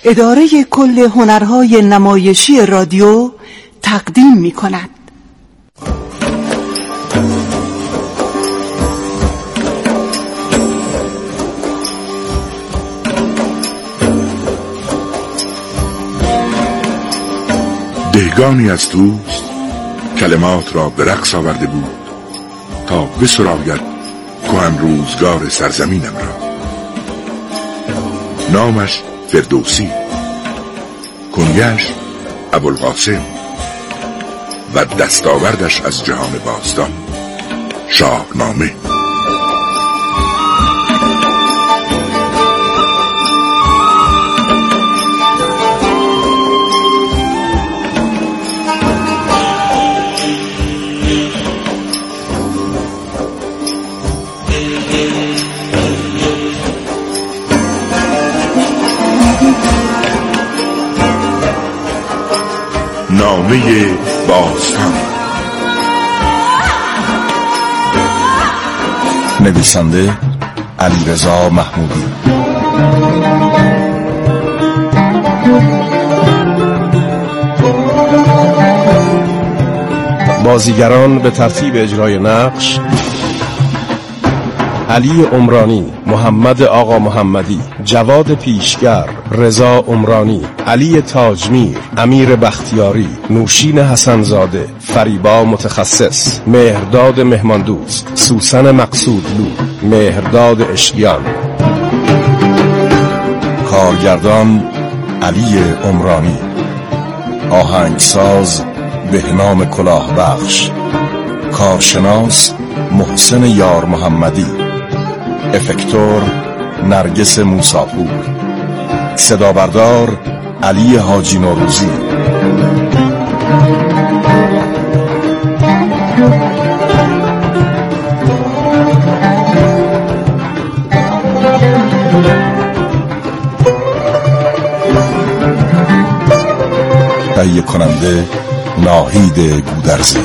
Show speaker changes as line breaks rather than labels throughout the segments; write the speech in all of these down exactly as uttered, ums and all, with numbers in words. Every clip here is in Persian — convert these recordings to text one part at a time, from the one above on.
اداره کل هنرهای نمایشی رادیو تقدیم می کند.
دهگانی از دوست کلمات را به رقص آورده بود تا بسراید کهن روزگار سرزمینم را. نامش فردوسی، کنیش ابوالقاسم و دستاوردش از جهان باستان شاهنامه. نامه باستان.
نویسنده علیرضا محمودی. بازیگران به ترتیب اجرای نقش: علی عمرانی، محمد آقا محمدی، جواد پیشگر، رضا عمرانی، علی تاجمیر، امیر بختیاری، نوشین حسنزاده، فریبا متخصص، مهرداد مهماندوست، سوسن مقصودلو، مهرداد اشکیان. کارگردان علی عمرانی. آهنگساز بهنام کلاهبخش. کارشناس محسن یار محمدی. افکتور نرگس موساپور. صدابردار علی حاجی نوروزی. تهیه کننده ناهید گودرزی.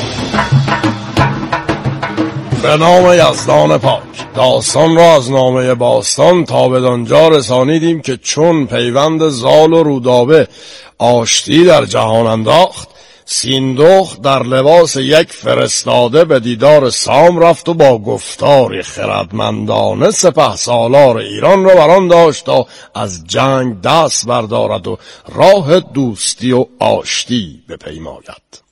به نام یزدان پاک. داستان را از نامه باستان تا بدانجا رسانیدیم که چون پیوند زال و رودابه آشتی در جهان انداخت، سیندخت در لباس یک فرستاده به دیدار سام رفت و با گفتاری خردمندانه سپه سالار ایران را بران داشت تا از جنگ دست بردارد و راه دوستی و آشتی بپیماید.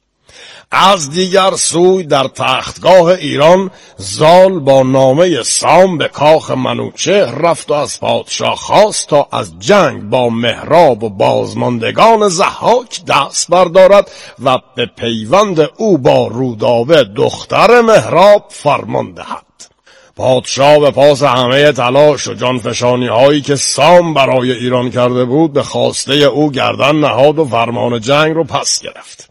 از دیگر سوی در تختگاه ایران زال با نامه سام به کاخ منوچهر رفت و از پادشاه خواست تا از جنگ با مهراب و بازماندگان ضحاک دست بردارد و به پیوند او با رودابه دختر مهراب فرمان دهد. پادشاه به پاس همه تلاش و جانفشانی هایی که سام برای ایران کرده بود به خواسته او گردن نهاد و فرمان جنگ رو پس گرفت.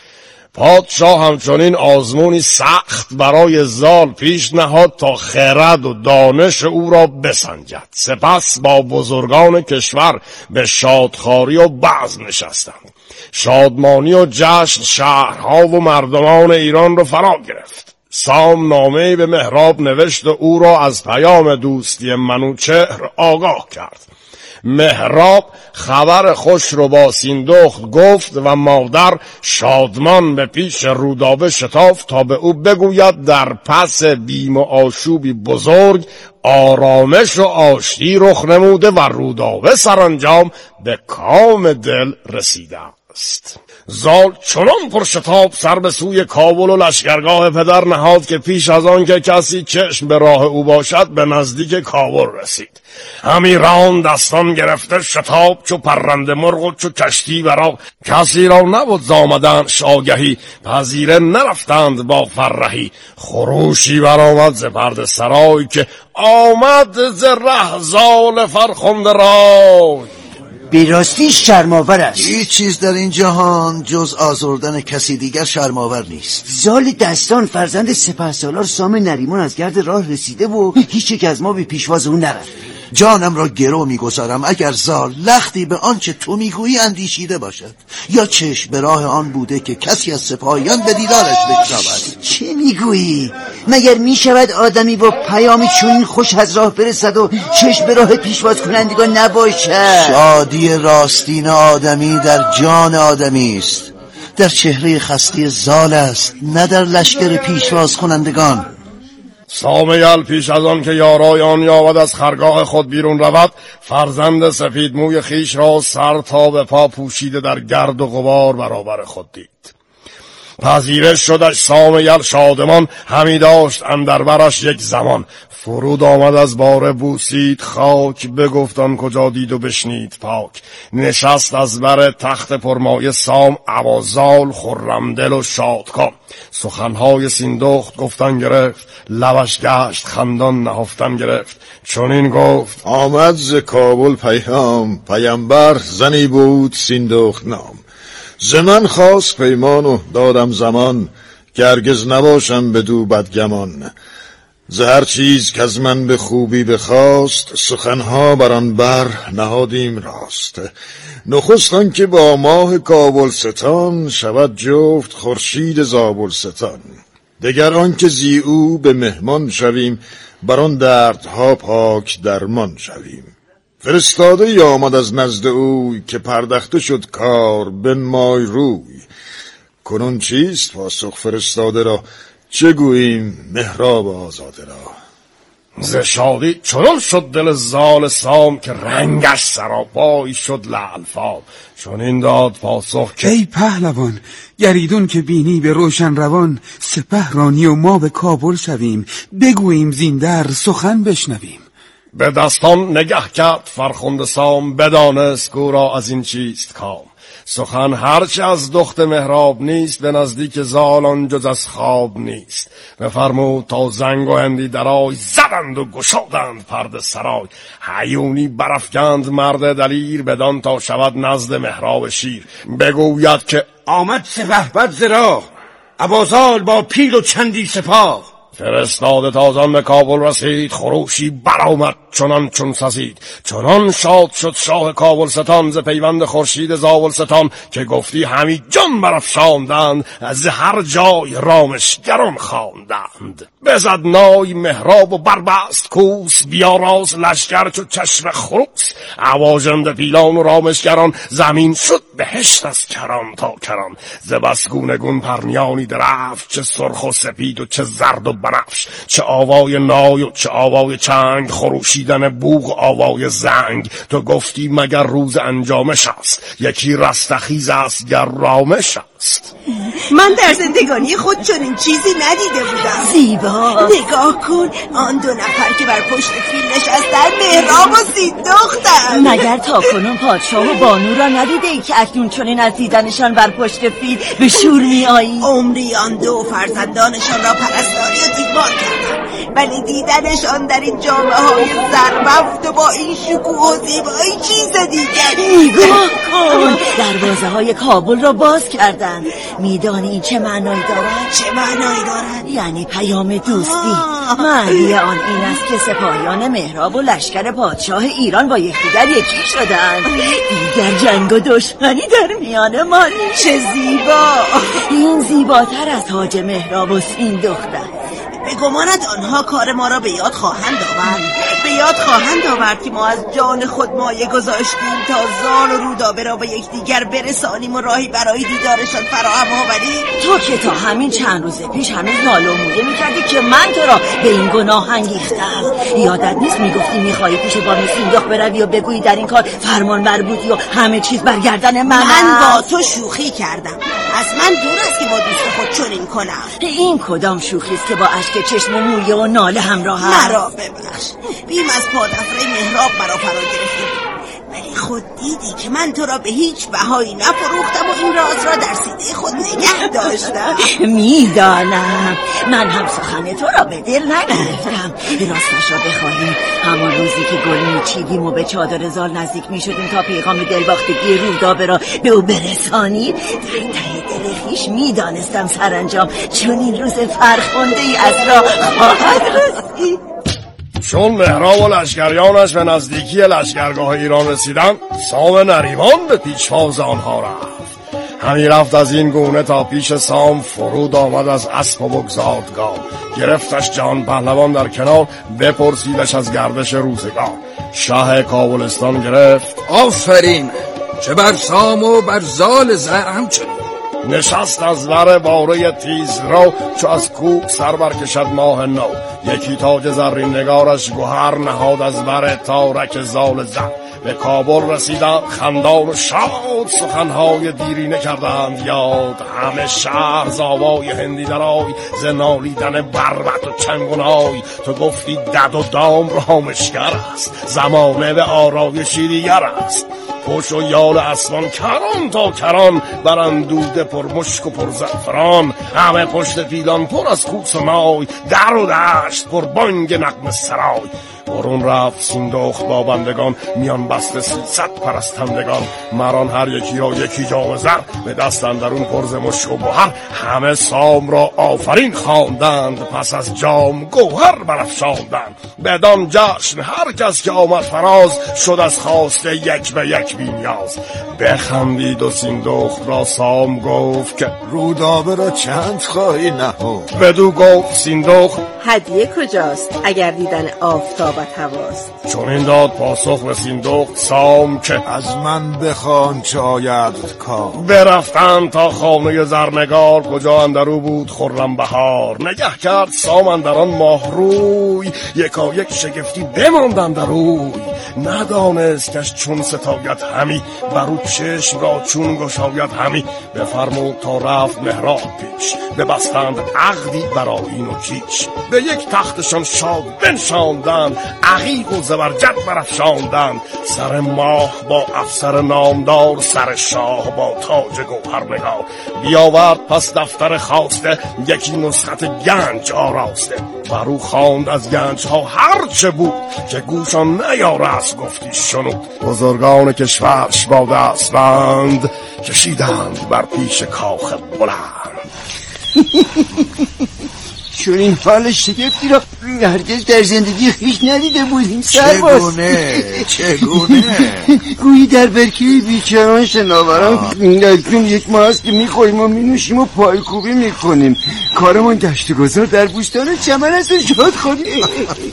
پادشاه همچنین آزمونی سخت برای زال پیش نهاد تا خرد و دانش او را بسنجد. سپس با بزرگان کشور به شادخواری و بزم نشستند. شادمانی و جشن شهرها و مردمان ایران را فرا گرفت. سام نامه‌ای به مهراب نوشت و او را از پیام دوستی منوچهر آگاه کرد. مهراب خبر خوش رو با سیندخت گفت و مادر شادمان به پیش رودابه شتافت تا به او بگوید در پس بیم و آشوبی بزرگ آرامش و آشتی رخ نموده و رودابه سرانجام به کام دل رسیده است. زال چنان پرشتاب سر به سوی کابل و لشکرگاه پدر نهاد که پیش از آن که کسی چشم به راه او باشد به نزدیک کابل رسید. همی راند دستان گرفته شتاب چو پرنده مرغ و چو کشتی برا، کسی را نبود زامدنش آگهی، پذیره نرفتند با فرهی. خروشی برآمد ز پرده سرای که آمد ز ره زال فرخنده رای.
بیراستی شرماور است.
هیچ چیز در این جهان جز آزردن کسی دیگر شرماور نیست.
زال دستان فرزند سپهسالار سام نریمان از گرد راه رسیده و هیچ یک از ما به پیشواز او نرفت.
جانم را گرو میگذارم اگر زال لختی به آنچه تو میگویی اندیشیده باشد یا چشم به راه آن بوده که کسی از سپاهیان به دیدارش بشتابد.
چه میگویی؟ مگر می شود آدمی با پیامی چون خوش از راه برسد و چشم به راه پیشواز کنندگان نباشد؟
شادی راستین آدمی در جان آدمی است، در چهره خسته زال است، نه در لشکر پیشواز کنندگان.
سام یل پیش از آن که یارای آن یابد از خرگاه خود بیرون رود، فرزند سفید موی خیش را سر تا به پا پوشیده در گرد و غبار برابر خود دید. پذیرش شدش سام یل شادمان، همی داشت اندر برش یک زمان. فرود آمد از باره بوسید خاک، بگفتان کجا دید و بشنید پاک. نشست از بر تخت پرمایه سام، ابازال خرمدل و شادکام. سخنهای سیندخت گفتن گرفت، لبش گشت خندان نهفتن گرفت. چون این گفت
آمد ز کابل پیام، پیامبر زنی بود سیندخت نام. ز من خواست پیمان و دادم زمان، که هرگز نباشم بدو بدگمان. ز هر چیز که از من به خوبی بخواست، سخنها بر آن بر نهادیم راست. نخست آن که با ماه کابلستان، شود جفت خورشید زابلستان. دگر آن که زی او به مهمان شویم، بر آن دردها پاک درمان شویم. فرستاده ای آمد از نزد اوی، که پردخته شد کار بنمای روی. کنون چیست پاسخ فرستاده را، چه گوییم مهراب آزاده را.
ز شادی چنان شد دل زال سام، که رنگش سراپای شد لعل فام. چون این داد پاسخ که
ای پهلوان، گریدون که بینی به روشن روان. سپه رانی و ما به کابل شویم، بگوییم زیندر سخن بشنویم.
به دستان نگه کرد فرخنده سام، بدانست کو را از این چیست کام. سخن هرچه از دخت مهراب نیست، به نزدیک زالان جز از خواب نیست. بفرمود تا زنگ و هندی درای، زدند و گشادند پرده سرای. هیونی برافگند مرد دلیر، بدان تا شود نزد مهراب شیر. بگوید که
آمد سپهبد ز راه، ابازال با پیل و چندی سپاه.
فرستاده تازان به کابل رسید، خروشی برآمد چنان چون سزید. چنان شاد شد شاه کابلستان، ز پیوند خورشید زابلستان. که گفتی همی جان برافشاندند، از هر جای رامشگران خواندند. بزد نای مهراب و بربست کوس، بیاراست لشکر چو چشم خروس. اواژنده پیلان و رامشگران، زمین شد بهشت از کران تا کران. ز بس گونه گون پرنیانی درفش، چه سرخ و سپید و چه زرد و بنفش. چه آوای نای و چه آوای چنگ، خروشیدن بوق و آوای زنگ. تو گفتی مگر روز انجامش است، یکی رستخیز است گر رامش است.
من در زندگانی خود چنین چیزی ندیده بودم.
زیبا
نگاه کن، آن دو نفر که بر پشت فیل نشستن مهراب و سیندختند.
مگر تا کنون پادشاه و بانو را ندیده ای که اکنون چنین از دیدنشان بر پشت فیل به شور می آیی؟
عمری آن دو فرزندانشان را پرستاری و دیوار کردم، ولی دیدنشان در این جامعه های زربفت و با این شکوه و زیبایی چیز دیگر.
نگاه کن، دروازه های کابل را باز کردن. میدانی این چه معنایی دارد؟
چه معنایی دارد؟
یعنی پیام دوستی. معنی آن این است که سپاهیان مهراب و لشکر پادشاه ایران با یکدیگر یکی شدند. دیگر جنگ و دشمنی در میان ما نیست.
چه زیبا!
این زیباتر از تاج مهراب و سیندخت است.
به گمانت آنها کار ما را به یاد خواهند آورد. به یاد خواهند آورد که ما از جان خود مایه گذاشتیم تا زال و رودابه را به یکدیگر برسانیم و راهی برای دیدارشان فراهم آوریم.
تو که تا همین چند روز پیش هنوز ناله و مویه میکردی که من تو را به این گناه انگیختم. یادت نیست میگفتی میخواهی پیش بانو سیندخت بروی و بگویی در این کار فرمان مربوطی و همه چیز بر گردن من
من با تو شوخی کردم. از من دور است که با دوست خود چنین کنم.
این کدام شوخی است که با اشک چشم و مویه و ناله همراه است؟
مرا ببخش، بیم از پادفره مهراب مرا فرا گرفته بود، ولی خود دیدی که من تو را به هیچ بهایی نفروختم و این راز را در سینه خود نگه داشتم.
میدانم، من هم سخن تو را به دل نگرفتم. راستش را بخواهیم، همان روزی که گل میچیدیم و به چادر زال نزدیک میشدیم تا پیغام دلباختگی رودابه را به او برسانی، در ته دل خویش میدانستم سرانجام چون این روز فرخنده ای از راه خواهد رسید.
چون مهراب و لشکریانش به نزدیکی لشکرگاه ایران رسیدند، سام نریمان به پیشواز آنها رفت. همی رفت از این گونه تا پیش سام، فرود آمد از اسب و بگذارد گام. گرفتش جهان پهلوان در کنار، بپرسیدش از گردش روزگار. شاه کابلستان گرفت
آفرین، چه بر سام و بر زال زر همچنین.
نشست از ور باره تیز رو، چو از کوه سر برکشد ماه نو. یکی تاج زرین نگارش گوهر، نهاد از ور تارک زال زر. به کابل رسیدند خندان و شاد، سخنهای دیرینه کردند یاد. همه شهر ز آوای هندی درای، ز نالیدن بربط و چنگ و نای. تو گفتی دد و دام رامشگر است، زمانه به آرایشی دیگر است. پشت و یال اسبان کران تا کران، براندوده پر مشک و پر زعفران. همه پشت پیلان پر از کوس و مای، در و دشت پر بانگ نغمه سرای. برون رفت سیندخت با بندگان، میان بسته سیصد پرستندگان. مران هر یکی را یکی جام زر، به دست اندرون پر ز مشک و گوهر. همه سام را آفرین خواندند، پس از جام گوهر برافشاندند. بدان جشن هر کس که آمد فراز، شد از خواسته یک به یک بی نیاز. بخندید و سیندخت را سام گفت که
رودابه را چند خواهی نهفت؟
بدو گفت سیندخت
هدیه کجاست اگر دیدن آفتابت هواست؟
چون این داد پاسخ به سیندخت سام که
از من بخوان چه آید کار.
برفتند تا خانه زرنگار، کجا اندرو بود خرم بهار. نگه کرد سام اندران ماه روی، یکا یک شگفتی بماند اندروی. ندانست کش چون ستاید همی، برو چشم را چون گشاید همی. بفرمود تا رفت مهراب پیش، ببستند عقدی برای این و کیش. به یک تختشان شاد بنشاندند، عقیق و زبرجد برافشاندند. سر ماه با افسر نامدار، سر شاه با تاج گوهرنگار. بیاورد پس دفتر خواسته، یکی نسخت گنج آراسته. برو خواند از گنج ها هر چه بود، که گوشان نیارست گفتی شنود. بزرگان کشورش با دست بند، کشیدند بر پیش کاخ بلند.
چون این حال شگفتی را هرگز در زندگی خیش ندیده بودیم سرباز.
چگونه چگونه
گویی در برکه بیچاران شناوران نکنون یک ماه است که میخوریم و مینوشیم و پایکوبی میکنیم. کارمان گشت گذار در بوستان و چمن است و شاد خودیم.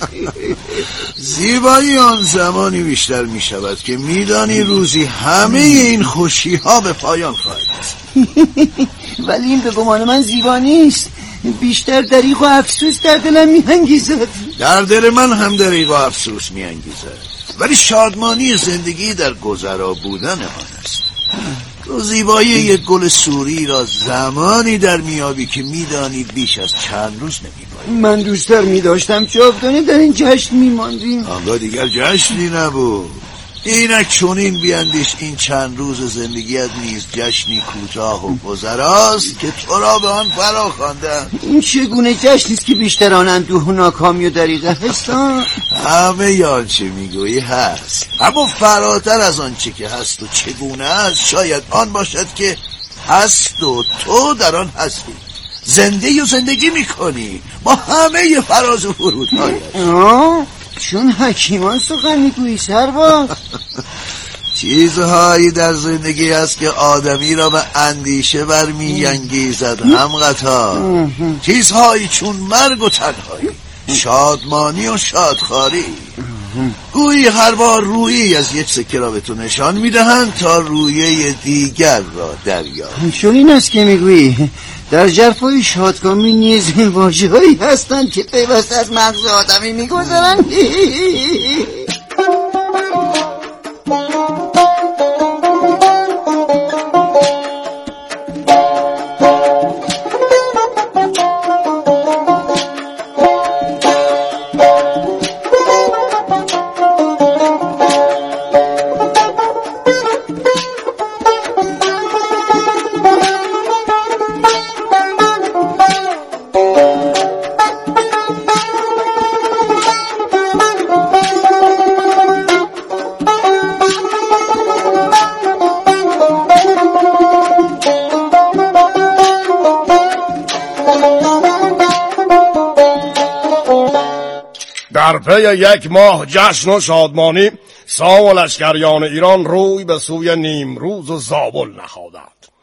زیبایی آن زمانی بیشتر میشود که میدانی روزی همه این خوشی ها به پایان خواهد.
ولی این به گمان من زیبا نیست، بیشتر دریغ و افسوس در دلم میانگیزد.
در دل من هم دریغ و افسوس میانگیزد، ولی شادمانی زندگی در گذرا بودن آن است. تو زیبایی یک گل سوری را زمانی در میابی که میدانی بیش از چند روز نمیبایی.
من دوستر میداشتم جاودانه در این جشن میماندیم.
آنگاه دیگر جشنی نبود. اینک چونین بیندیش، این چند روز زندگیت نیز جشنی کوتاه و گذراست که تو را به آن فرا خواندند.
این چگونه جشنی است که بیشتر آن اندوه و ناکامی و دریغه هستند؟
همه آنچه میگویی هست، اما فراتر از آنچه که هست و چگونه است شاید آن باشد که هست و تو در آن هستی، زنده و زندگی میکنی با همه فراز و فرودهایش.
چون حکیمان سخن میگویی سرباز.
چیزهایی در زندگی هست که آدمی را به اندیشه برمیانگیزد هم قطار. چیزهایی چون مرگ و تنهایی، شادمانی و شادخواری. گویی هر بار رویی از یک سکه را به تو نشان میدهند تا رویه دیگر را دریابی.
چون این است که میگویی در جرفای شادکامی نیز واژه‌هایی هستند که پیوسته از مغز آدمی میگذرند.
در پی یک ماه جشن و شادمانی، سام و لشکریان ایران روی به سوی نیمروز و زابل نهادند.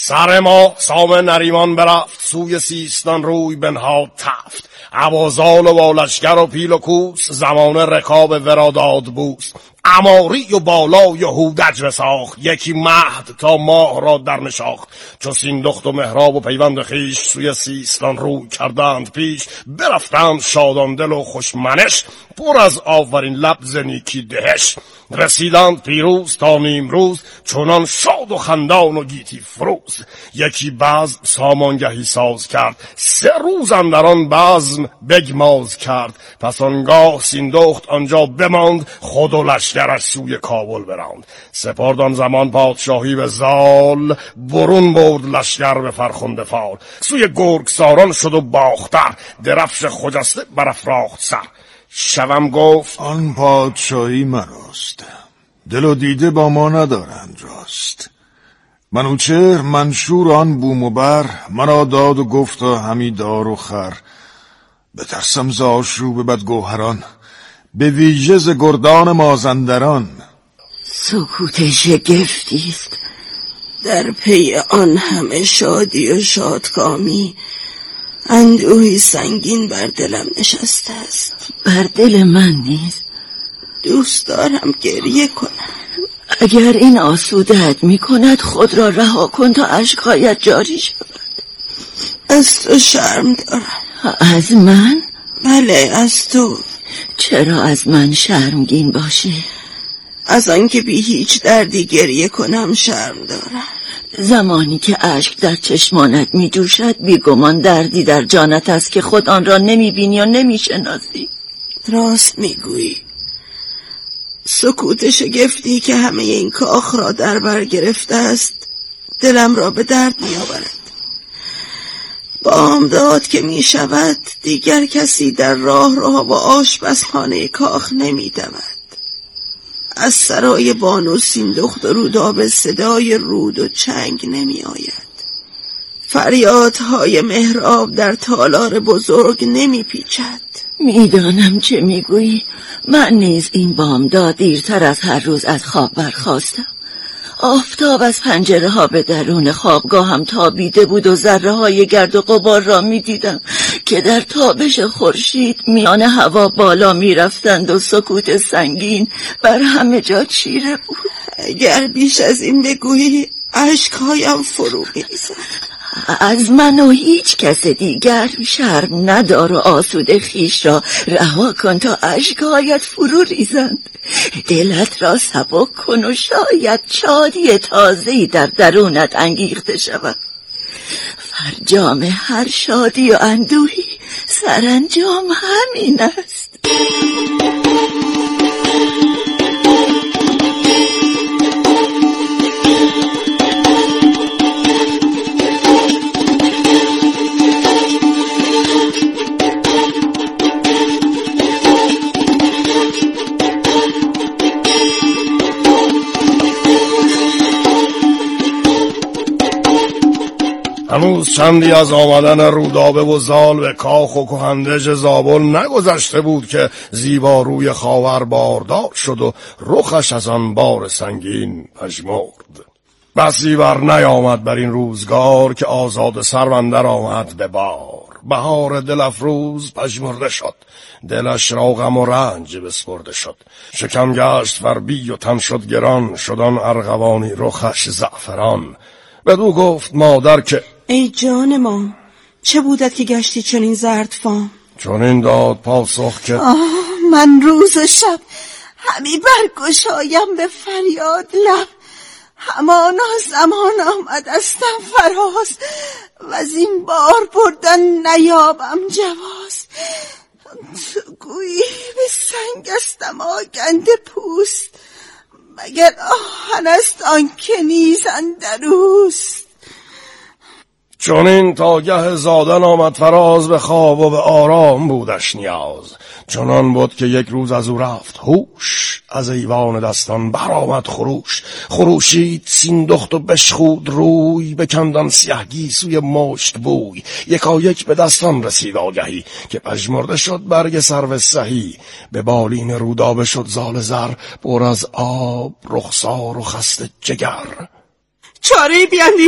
سر ما سام نریمان برفت، سوی سیستان روی بنهاد تفت. عوازال و بالشگر و پیل و کوس، زمان رکاب ورا داد بوس. عماری و بالای و هودج بساخت، یکی مهد تا ماه را در نشاخت. چو سیندخت و مهراب و پیوند خیش، سوی سیستان روی کردند پیش. برفتند شادان دل و خوشمنش، پر از آفرین لب ز نیکی دهش. رسیدند پیروز تا نیمروز، چنان شاد و خندان و گیتی فروز. یکی بزم سامانگهی ساز کرد، سه روز اندر آن بزم بگماز کرد. پس آنگاه سیندخت آنجا بماند، خود و لشکرش سوی کابل براند. سپرد آن زمان پادشاهی به زال، برون برد لشکر به فرخنده فال. سوی گرگساران شد و باختر، درفش خجسته برافراخت سر. شوم گفت
آن پادشاهی مراست، دل و دیده با ما ندارند راست. منوچهر منشور آن بوم و بر، مرا داد و گفتا همی دار و خر. بترسم ز آشوب بدگوهران، به ویژه ز گردان مازندران.
سکوت شگفتیست در پی آن همه شادی و شادکامی. اندوهی سنگین بر دلم نشسته است.
بر دل من نیز
دوست دارم گریه کنم.
اگر این آسوده‌ات می کند خود را رها کن تا اشک‌هایت جاری شود.
از تو شرم دارم.
از من؟
بله از تو.
چرا از من شرمگین باشی؟
از آنکه بی هیچ دردی گریه کنم شرم دارم.
زمانی که اشک در چشمانت می جوشد بیگمان دردی در جانت است که خود آن را نمی بینی و نمی شناسی.
راست می گویی. سکوت شگفتی که همه این کاخ را در بر گرفته است دلم را به درد می آورد. بامداد که می شود دیگر کسی در راه راه و آشپزخانه کاخ نمی دود. از سرای بانو سیندخت و رودابه صدای رود و چنگ نمی آید. فریادهای مهراب در تالار بزرگ نمی پیچد.
میدانم چه میگویی. من نیز این بامداد دیرتر از هر روز از خواب برخاستم. آفتاب از پنجره ها به درون خوابگاهم تابیده بود و ذره های گرد و غبار را می دیدم که در تابش خورشید میان هوا بالا می رفتند و سکوت سنگین بر همه جا چیره بود.
اگر بیش از این بگویی اشکهایم فرو می ریزد.
از من و هیچ کس دیگر شرم ندار و آسوده خیش را رها کن تا اشکهایت فرو ریزند. دلت را سبک کن و شاید شادی تازه‌ای در درونت انگیخته شود. فرجام هر شادی و اندوهی سرانجام همین است.
هنوز چندی از آمدن رودابه و زال به کاخ و کهندج زابل نگذشته بود که زیبا روی خاور باردار شد و رخش از آن بار سنگین پژمرد. بسی بر نیامد بر این روزگار که آزاد سروندر آمد به بار. بهار دل افروز پژمرده شد، دلش را غم و رنج بسپرده شد. شکم گشت فربی و تن شد گران، شدان ارغوانی رخش زعفران. بدو گفت مادر که
ای جان ما، چه بودت که گشتی چنین زرد فام؟
چنین داد پاسخ که
آه من روز و شب همی برگشایم به فریاد لب. همانا زمان آمدستم فراز و از این بار بردن نیابم جواز. تو گویی به سنگ استم آگنده پوست، مگر آهن است آن که نیز اندروست.
چون این تا گه زادن آمد فراز، به خواب و به آرام بودش نیاز. چنان بود که یک روز از او رفت هوش، از ایوان دستان برآمد خروش. خروشید سیندخت و بشخود روی، بکندان سیه گیسوی مشک بوی. یکایک به دستان رسید آگهی، که پژمرده شد برگ سرو سهی. به بالین رودابه شد زال زر، پر از آب رخسار و خسته جگر.
چاره بیندیش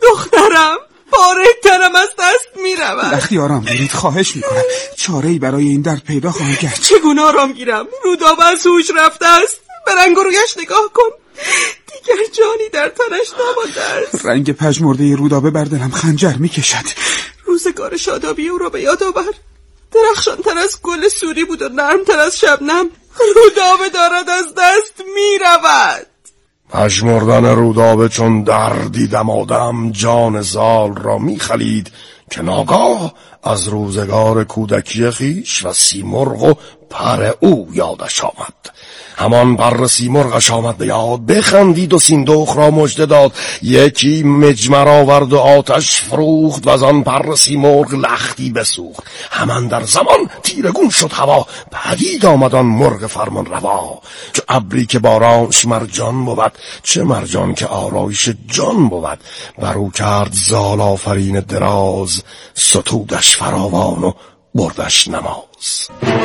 دخترم پاره تنم از دست میرود.
وقتی آرام گیرید خواهش میکنم، چاره‌ای برای این درد پیدا خواهم کرد.
چگونه آرام گیرم؟ رودابه از هوش رفته است. به رنگ و رویش نگاه کن، دیگر جانی در تنش نمانده است.
رنگ پژمرده رودابه بر دلم خنجر میکشد.
روزگار شادابی او را به یاد آور. درخشان‌تر از گل سوری بود و نرم‌تر از شبنم. رودابه دارد از دست میرود.
پژمردن رودابه چون دردی دمادم جان زال را میخلید که ناگاه از روزگار کودکی خیش و سیمرغ و پر او یادش آمد. همان پر سیمرغش آمد به یاد، بخندید و سیندخت را مژده داد. یکی مجمر آورد و آتش فروخت و از آن پر سیمرغ لختی بسوخت. همان در زمان تیرگون شد هوا، پدید آمد آن مرغ فرمان روا. چه ابری که بارانش مرجان بود، چه مرجان که آرایش جان بود. برو کرد زال آفرین دراز، ستودش فراوان و بردش نماز.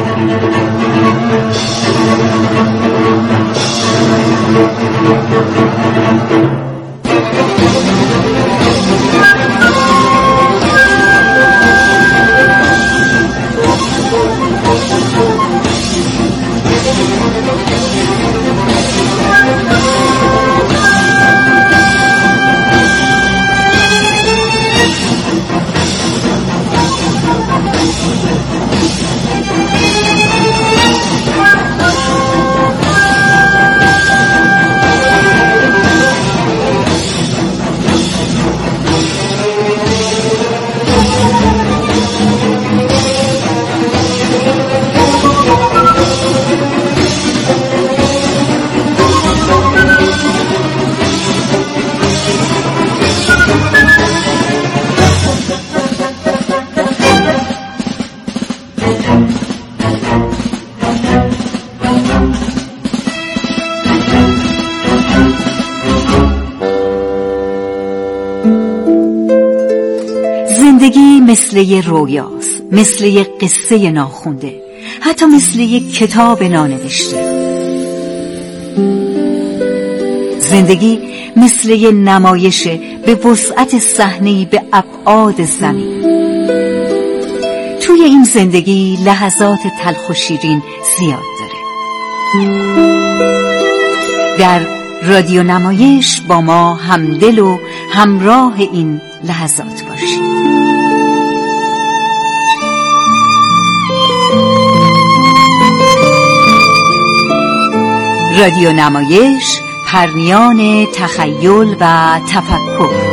زندگی مثل یه رویاست، مثل یه قصه ناخونده، حتی مثل یه کتاب نانوشته. زندگی مثل یه نمایشه به وسعت صحنه‌ای به ابعاد زمین. توی این زندگی لحظات تلخ و شیرین زیاد داره. در رادیو نمایش با ما همدل و همراه این لحظات باشید. رادیو نمایش، پرنیان تخیل و تفکر.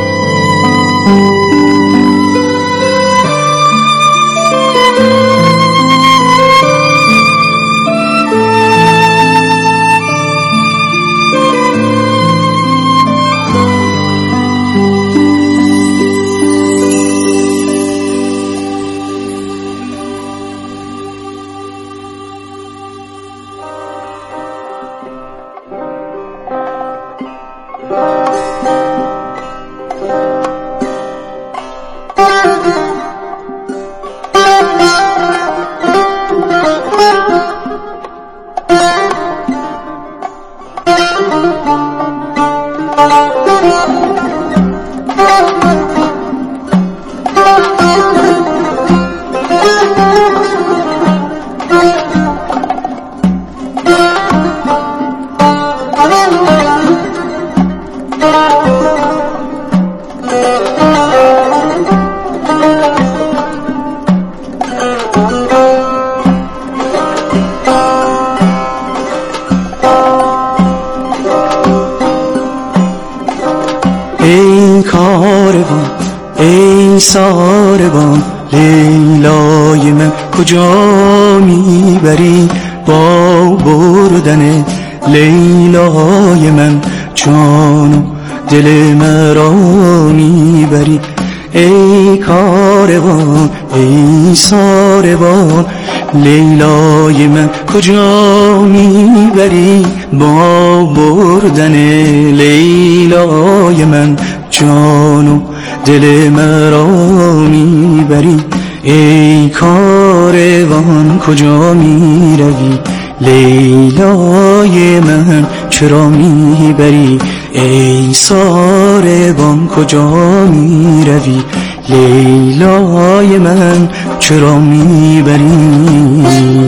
ای کاروان ای ساربان لیلای من کجا میبری با بردن لیلای من جان و دل مرا میبری ای کاروان ای ساربان لیلای من کجا میبری با بردن لیلای من جان و دل مرا میبری ای کاروان کجا میروی لیلای من چرا میبری ای ساربان کجا می روی لیلای من چرا می بری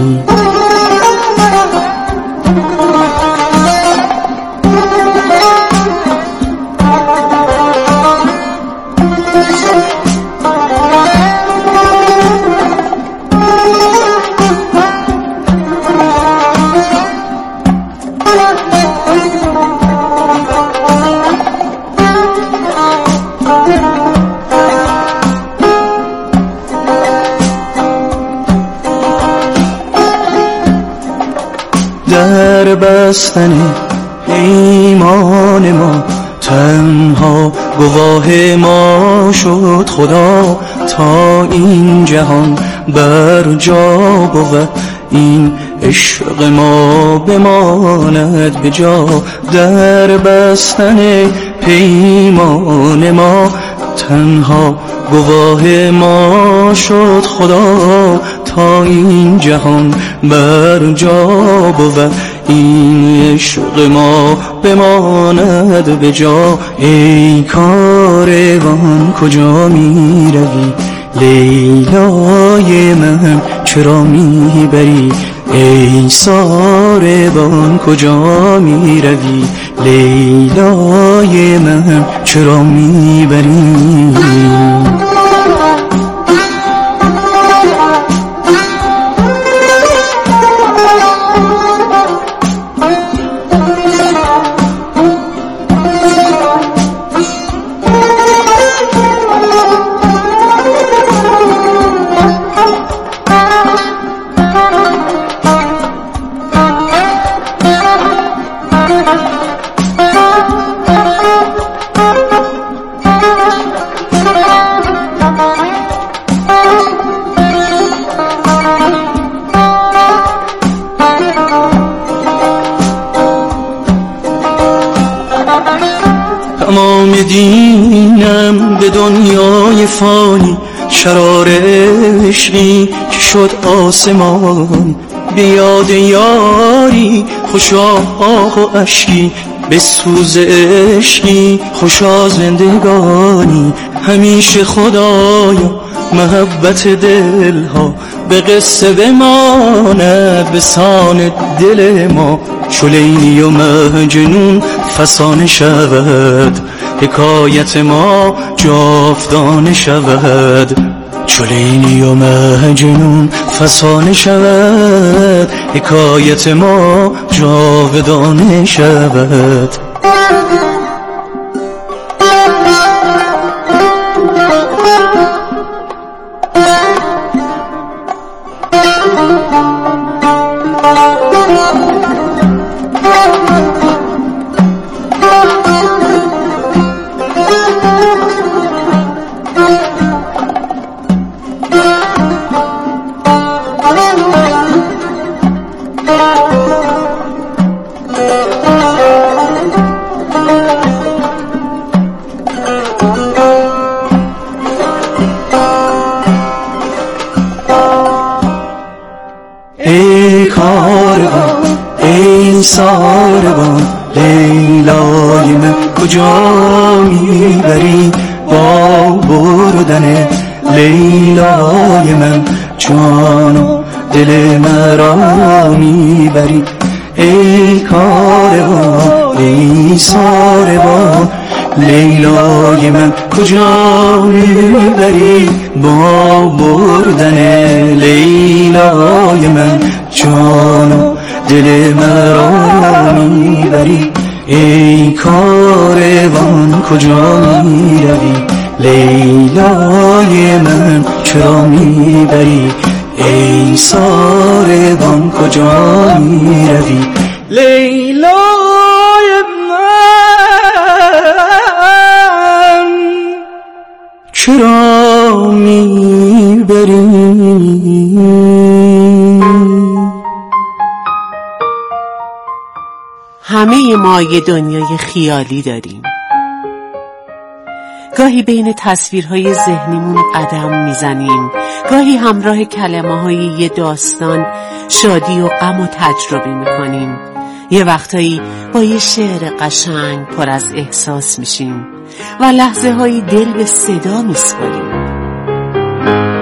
در بستن پیمان ما تنها گواه ما شد خدا تا این جهان بر جا بود این عشق ما بماند به جا در بستن پیمان ما تنها گواه ما شد خدا تا این جهان بر جا بود این عشق ما بماند به جا ای کاروان کجا می روی لیلای من چرا می بری ای ساربان کجا می روی لیلای من چرا می بری تمام دینم به دنیای فانی شرار عشقی که شد آسمان به یاد یاری خوشا آه و اشکی به سوز عشقی خوشا زندگانی همیشه خدایا محبت دلها به قصه بماند به سان دل ما چو لیلی و مجنون فسانه شود حکایت ما جاودانه شود چو لیلی و مجنون فسانه شود حکایت ما جاودانه شود ای کاروان ای ساربان لیلای من کجا میبری با بردن لیلای من جان و دل مرا میبری ای کاروان ای ساربان لیلای من کجا میبری با بردن لیلای من جان و دل مرا میبری ای کاروان کجا میروی لیلای من چرا میبری ای ساربان کجا میروی لیلای من چرا میبری
همه ما یه دنیای خیالی داریم. گاهی بین تصویرهای ذهنیمون قدم میزنیم، گاهی همراه کلمه های یه داستان شادی و غم و تجربه میکنیم. یه وقتایی با یه شعر قشنگ پر از احساس میشیم و لحظه هایی دل به صدا میسپاریم.